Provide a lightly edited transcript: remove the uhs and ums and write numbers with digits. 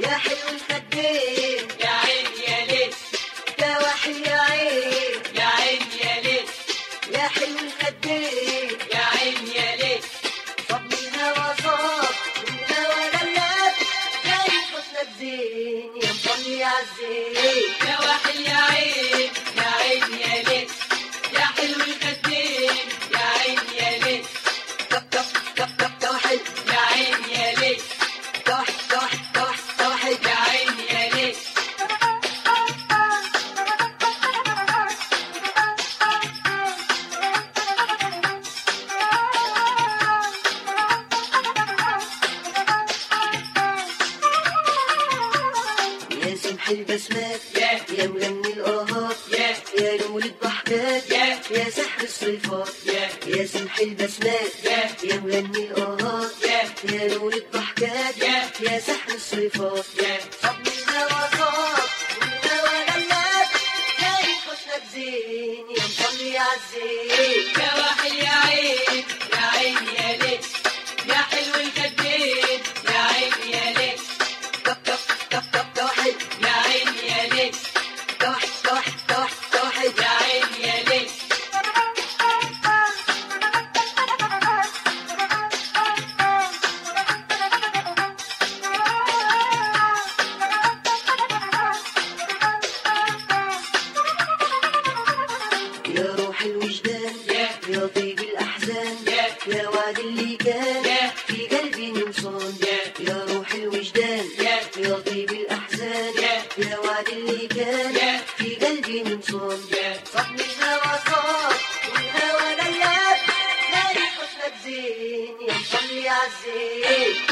يا حلو الخدين يا عين يا ليل يا وحي يا عين يا عين يا ليل يا حلو الخدين يا عين يا ليل صب الهوى صاب والهوى غلاب جاي حسنك زين يا مصلي عالزين يا وحي يا عين يا عين يا ليل يا حلو الخدين يا عين يا ليل توحد يا عين يا ليل توحد يا عين يا ليل يا سمح البسمات يا يا مغني الآهات يا يا لول الضحكات يا سحر الصيفات يا سمح البسمات يا مغني الآهات يا لول الضحكات يا سحر الصيفات صب الهوى صاب والهوى غلاب جاي حسنك زين يا مصلي عالزين يا وحي يا عين يا عين يا ليل يا حلو الخدين يا عين يا ليل توحد يا عين يا ليل توحد يا عين يا ليل يا روح الوجدان يا طيب الأحزان يا وعد اللي كان في قلبي نمصان يا روح الوجدان يا طيب الأحزان يا وعد اللي كان في قلبي نمصان صب الهوى صاب والهوى غلاب لاقي حسنك زين يا مصلي عالزين